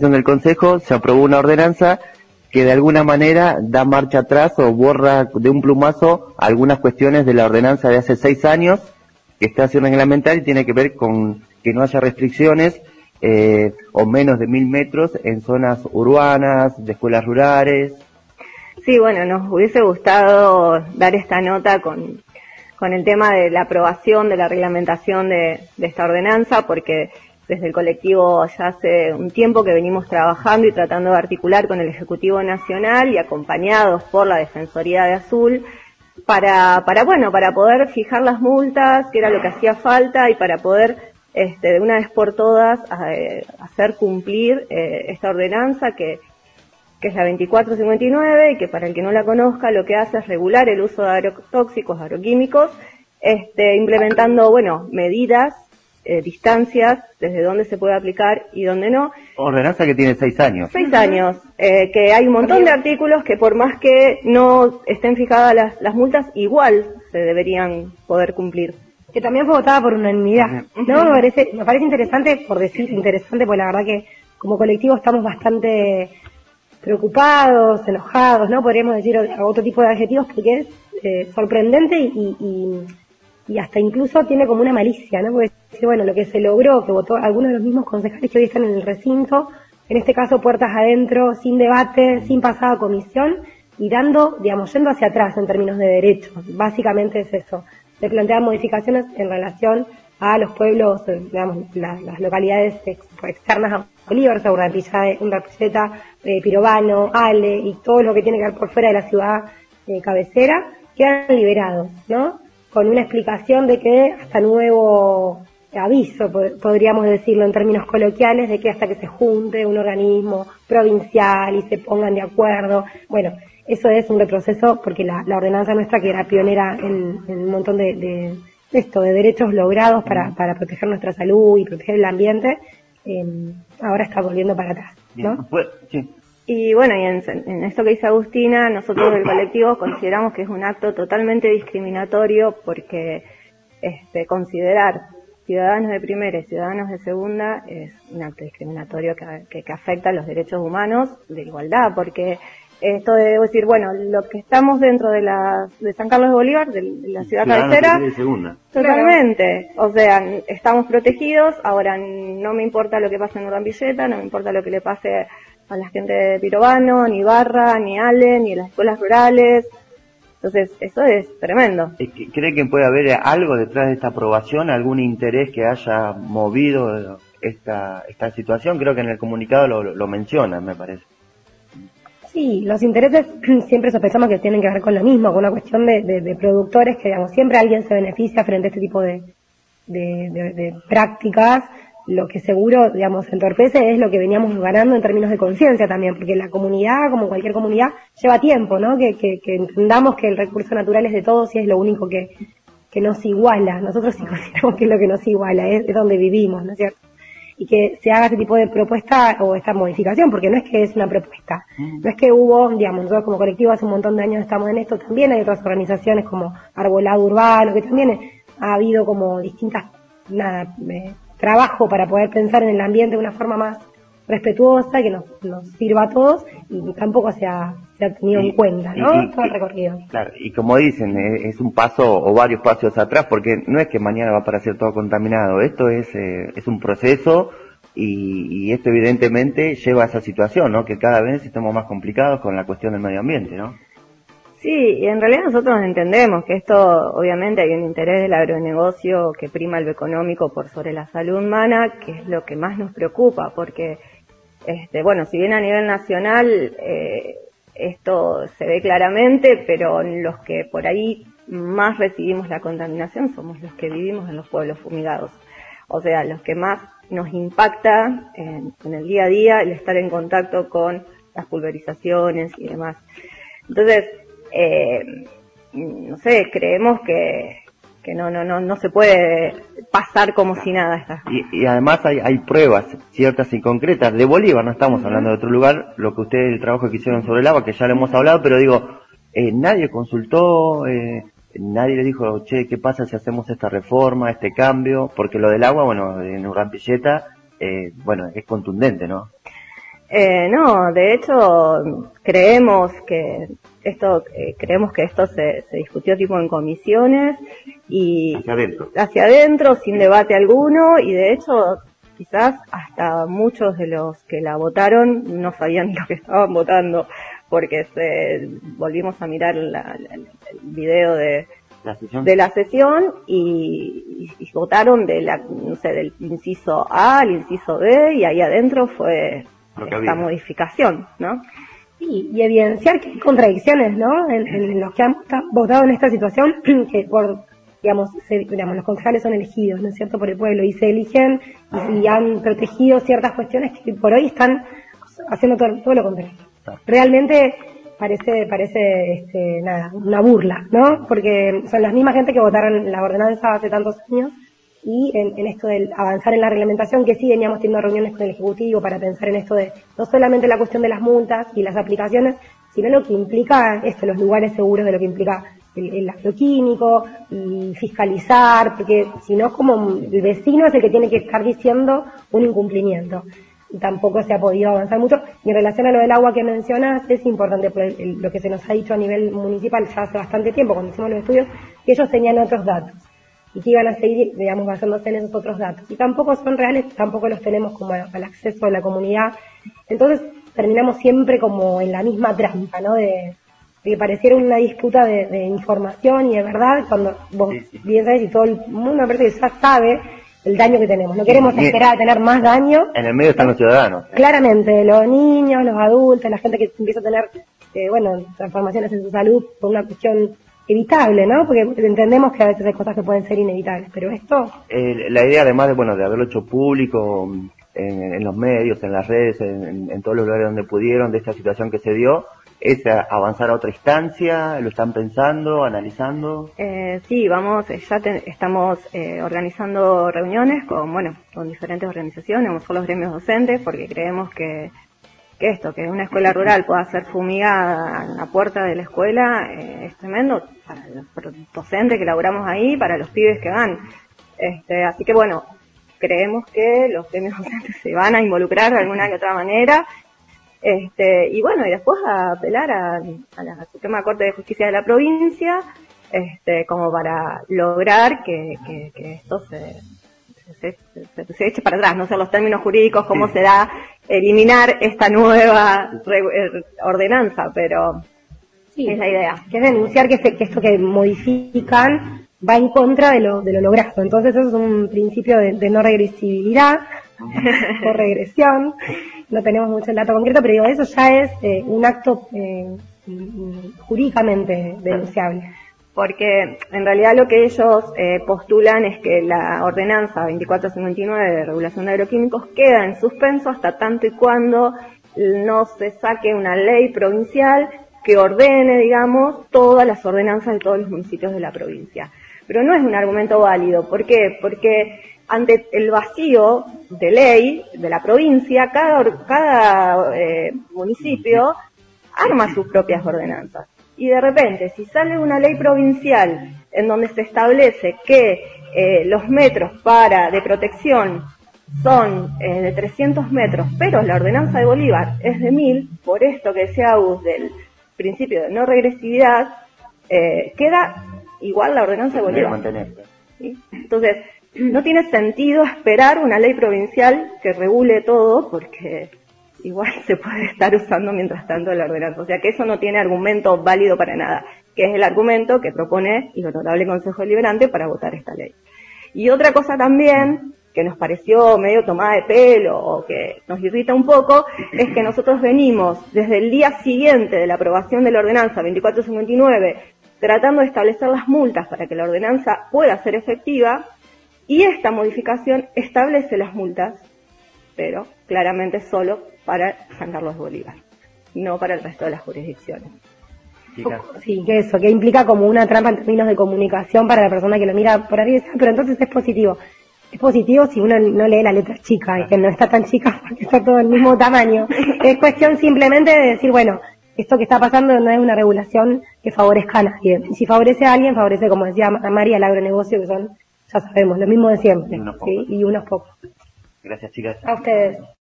del Consejo se aprobó una ordenanza que de alguna manera da marcha atrás o borra de un plumazo algunas cuestiones de la ordenanza de hace 6 años, que está haciendo reglamentar y tiene que ver con que no haya restricciones o menos de 1000 metros en zonas urbanas, de escuelas rurales. Sí, bueno, nos hubiese gustado dar esta nota con el tema de la aprobación de la reglamentación de esta ordenanza, porque desde el colectivo ya hace un tiempo que venimos trabajando y tratando de articular con el Ejecutivo Nacional y acompañados por la Defensoría de Azul para poder fijar las multas, que era lo que hacía falta, y para poder de una vez por todas hacer cumplir esta ordenanza que es la 2459, y que para el que no la conozca lo que hace es regular el uso de agrotóxicos, agroquímicos, implementando, medidas, distancias, desde dónde se puede aplicar y dónde no. Ordenanza que tiene 6 años. 6 años, que hay un montón de artículos que por más que no estén fijadas las multas, igual se deberían poder cumplir. Que también fue votada por unanimidad, ¿no? Me parece interesante, por decir interesante, porque la verdad que como colectivo estamos bastante preocupados, enojados, ¿no? Podríamos decir otro tipo de adjetivos, porque es sorprendente y hasta incluso tiene como una malicia, ¿no? Porque decir, lo que se logró, que votó algunos de los mismos concejales que hoy están en el recinto, en este caso puertas adentro, sin debate, sin pasada comisión, y yendo hacia atrás en términos de derechos. Básicamente es eso. Se plantean modificaciones en relación a los pueblos, las localidades externas a Bolívar, Urdapilleta, Pirobano, Ale y todo lo que tiene que ver por fuera de la ciudad cabecera, quedan liberados, ¿no? Con una explicación de que hasta nuevo aviso, podríamos decirlo en términos coloquiales, de que hasta que se junte un organismo provincial y se pongan de acuerdo. Bueno, eso es un retroceso porque la ordenanza nuestra, que era pionera en un montón de derechos logrados para proteger nuestra salud y proteger el ambiente, ahora está volviendo para atrás, ¿no? Sí. Y en esto que dice Agustina, nosotros del colectivo consideramos que es un acto totalmente discriminatorio, porque considerar ciudadanos de primera y ciudadanos de segunda es un acto discriminatorio que afecta a los derechos humanos de igualdad, porque esto de decir, los que estamos dentro de San Carlos de Bolívar, de la ciudad cabecera, totalmente, o sea, estamos protegidos. Ahora no me importa lo que pase en Urdapilleta, no me importa lo que le pase a la gente de Pirobano, ni Barra, ni Ale, ni en las escuelas rurales. Entonces, eso es tremendo. ¿Cree que puede haber algo detrás de esta aprobación, algún interés que haya movido esta situación? Creo que en el comunicado lo mencionan, me parece. Sí, los intereses siempre sospechamos que tienen que ver con lo mismo, con una cuestión de productores que, siempre alguien se beneficia frente a este tipo de prácticas. Lo que seguro, entorpece es lo que veníamos ganando en términos de conciencia también, porque la comunidad, como cualquier comunidad, lleva tiempo, ¿no? Que entendamos que el recurso natural es de todos y es lo único que nos iguala. Nosotros sí consideramos que es lo que nos iguala, es donde vivimos, ¿no es cierto? Y que se haga este tipo de propuesta o esta modificación, porque no es que es una propuesta, no es que hubo, nosotros como colectivo hace un montón de años estamos en esto, también hay otras organizaciones como Arbolado Urbano, que también ha habido como distintas, trabajo para poder pensar en el ambiente de una forma más respetuosa, que nos sirva a todos, y tampoco se ha tenido en cuenta, ¿no? Todo el recorrido. Claro, y como dicen, es un paso o varios pasos atrás, porque no es que mañana va a aparecer todo contaminado, esto es un proceso, y esto evidentemente lleva a esa situación, ¿no? Que cada vez estamos más complicados con la cuestión del medio ambiente, ¿no? Sí, y en realidad nosotros entendemos que esto, obviamente hay un interés del agronegocio que prima lo económico por sobre la salud humana, que es lo que más nos preocupa, porque, si bien a nivel nacional esto se ve claramente, pero los que por ahí más recibimos la contaminación somos los que vivimos en los pueblos fumigados. O sea, los que más nos impacta en el día a día el estar en contacto con las pulverizaciones y demás. Entonces, creemos que no se puede pasar como si nada está. Y además hay pruebas ciertas y concretas de Bolívar, no estamos hablando de otro lugar, lo que ustedes, el trabajo que hicieron sobre el agua, que ya lo hemos hablado, pero nadie consultó, nadie le dijo, che, ¿qué pasa si hacemos esta reforma, este cambio? Porque lo del agua, en Urdapilleta, es contundente, ¿no? No, de hecho creemos que esto se discutió tipo en comisiones y hacia adentro sin debate alguno, y de hecho quizás hasta muchos de los que la votaron no sabían lo que estaban votando, porque volvimos a mirar el video de la sesión y votaron del inciso A al inciso B, y ahí adentro fue esta modificación, ¿no? Sí, y evidenciar que hay contradicciones, ¿no? En los que han votado en esta situación, que digamos, los concejales son elegidos, ¿no es cierto?, por el pueblo, y se eligen y han protegido ciertas cuestiones que por hoy están haciendo todo lo contrario. Realmente parece una burla, ¿no? Porque son las mismas gente que votaron la ordenanza hace tantos años, y en esto de avanzar en la reglamentación, que sí veníamos teniendo reuniones con el Ejecutivo para pensar en esto de no solamente la cuestión de las multas y las aplicaciones, sino lo que implica los lugares seguros, de lo que implica el agroquímico, y fiscalizar, porque si no, como el vecino es el que tiene que estar diciendo un incumplimiento. Y tampoco se ha podido avanzar mucho. Y en relación a lo del agua que mencionas, es importante lo que se nos ha dicho a nivel municipal ya hace bastante tiempo, cuando hicimos los estudios, que ellos tenían otros datos y que iban a seguir, digamos, basándose en esos otros datos. Y tampoco son reales, tampoco los tenemos como al acceso de la comunidad. Entonces terminamos siempre como en la misma trampa, ¿no? De que pareciera una disputa de información y de verdad, cuando vos bien sabés, y todo el mundo me parece que ya sabe el daño que tenemos. No queremos esperar a tener más daño. En el medio están los ciudadanos. Claramente, los niños, los adultos, la gente que empieza a tener, transformaciones en su salud por una cuestión evitable, ¿no? Porque entendemos que a veces hay cosas que pueden ser inevitables, pero esto... La idea, además de haberlo hecho público en los medios, en las redes, en todos los lugares donde pudieron, de esta situación que se dio, es avanzar a otra instancia. ¿Lo están pensando, analizando? Sí, estamos organizando reuniones con diferentes organizaciones, no solo los gremios docentes, porque creemos que una escuela rural pueda ser fumigada en la puerta de la escuela es tremendo para los docentes que laburamos ahí, para los pibes que van. Así que creemos que los gremios docentes se van a involucrar de alguna que otra manera. Y después a apelar a la Suprema Corte de Justicia de la provincia, como para lograr que esto se eche para atrás, no sé los términos jurídicos, cómo se da eliminar esta nueva ordenanza, pero es la idea. Que es denunciar que esto que modifican va en contra de lo logrado. Entonces eso es un principio de no regresividad o regresión. No tenemos mucho el dato concreto, pero eso ya es un acto jurídicamente denunciable. Porque en realidad lo que ellos postulan es que la ordenanza 2459 de regulación de agroquímicos queda en suspenso hasta tanto y cuando no se saque una ley provincial que ordene, digamos, todas las ordenanzas de todos los municipios de la provincia. Pero no es un argumento válido. ¿Por qué? Porque ante el vacío de ley de la provincia, cada municipio arma sus propias ordenanzas. Y de repente, si sale una ley provincial en donde se establece que los metros de protección son de 300 metros, pero la ordenanza de Bolívar es de 1000, por esto que decía Agus del principio de no regresividad, queda igual la ordenanza de Bolívar. ¿Sí? Entonces, no tiene sentido esperar una ley provincial que regule todo, porque igual se puede estar usando mientras tanto la ordenanza. O sea que eso no tiene argumento válido para nada, que es el argumento que propone el Honorable Consejo Deliberante para votar esta ley. Y otra cosa también que nos pareció medio tomada de pelo o que nos irrita un poco, es que nosotros venimos desde el día siguiente de la aprobación de la ordenanza 2459 tratando de establecer las multas para que la ordenanza pueda ser efectiva, y esta modificación establece las multas, pero claramente solo para San Carlos de Bolívar, no para el resto de las jurisdicciones. Sí, que implica como una trampa en términos de comunicación para la persona que lo mira por arriba, pero entonces es positivo. Es positivo si uno no lee la letra chica, y que no está tan chica porque está todo del mismo tamaño. Es cuestión simplemente de decir, bueno, esto que está pasando no es una regulación que favorezca a nadie. Y si favorece a alguien, favorece, como decía María, el agronegocio, que son, ya sabemos, lo mismo de siempre. Y unos pocos. Gracias, chicas. A ustedes.